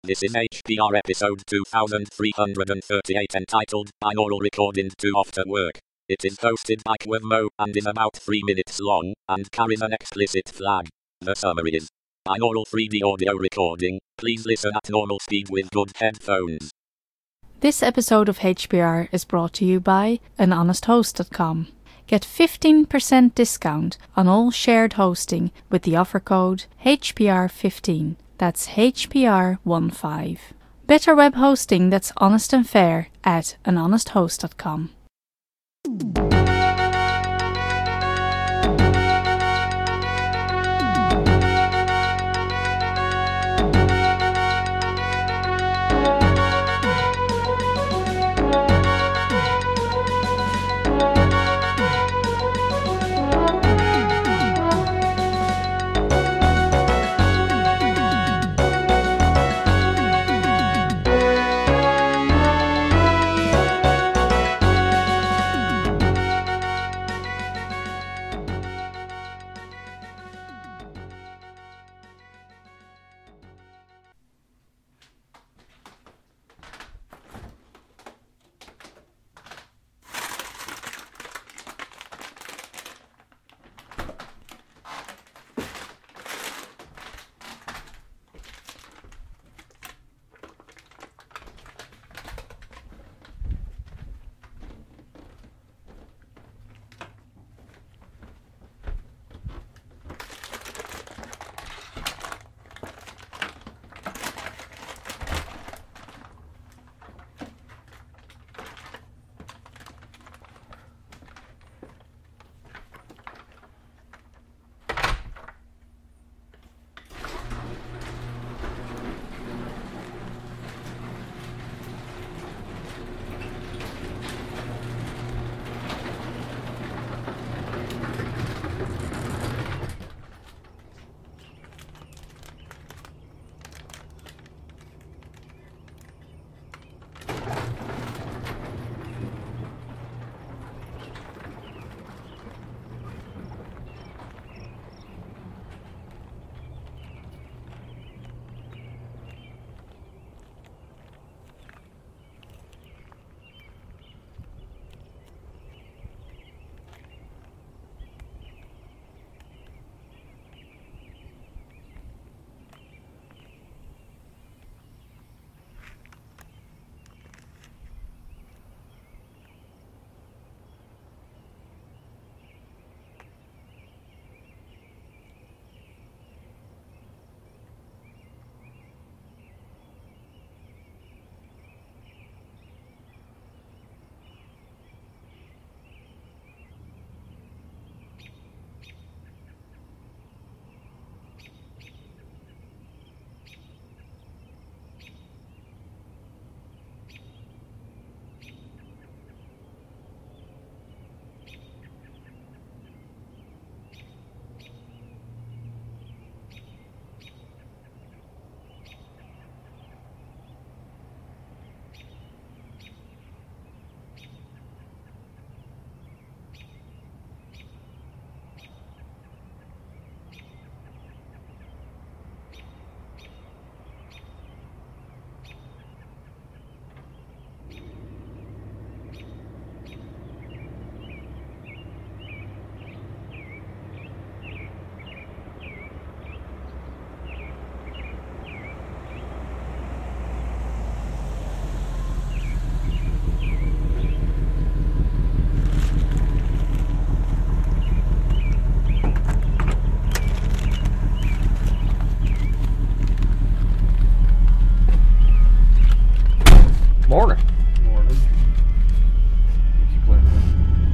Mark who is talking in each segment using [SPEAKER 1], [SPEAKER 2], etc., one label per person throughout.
[SPEAKER 1] This is HPR episode 2338 entitled Binaural Recording Too After Work. It is hosted by Quivmo and is about 3 minutes long and carries an explicit flag. The summary is: binaural 3D audio recording. Please listen at normal speed with good headphones.
[SPEAKER 2] This episode of HPR is brought to you by anhonesthost.com. Get 15% discount on all shared hosting with the offer code HPR15. That's HPR15. Better web hosting that's honest and fair at anhonesthost.com.
[SPEAKER 3] Morning.
[SPEAKER 4] Morning. Keep playing with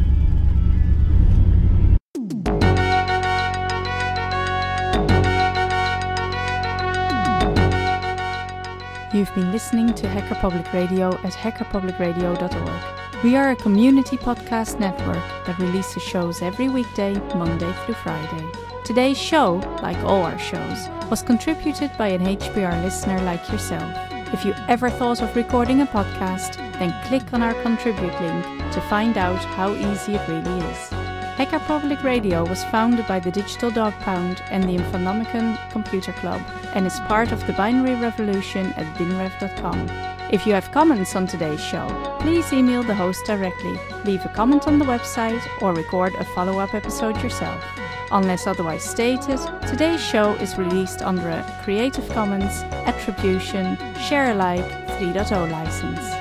[SPEAKER 2] You've been listening to Hacker Public Radio at hackerpublicradio.org. We are a community podcast network that releases shows every weekday, Monday through Friday. Today's show, like all our shows, was contributed by an HPR listener like yourself. If you ever thought of recording a podcast, then click on our contribute link to find out how easy it really is. Heka Public Radio was founded by the Digital Dog Pound and the Infonomicon Computer Club and is part of the binary revolution at binrev.com. If you have comments on today's show, please email the host directly, leave a comment on the website, or record a follow-up episode yourself. Unless otherwise stated, today's show is released under a Creative Commons Attribution Share Alike 3.0 license.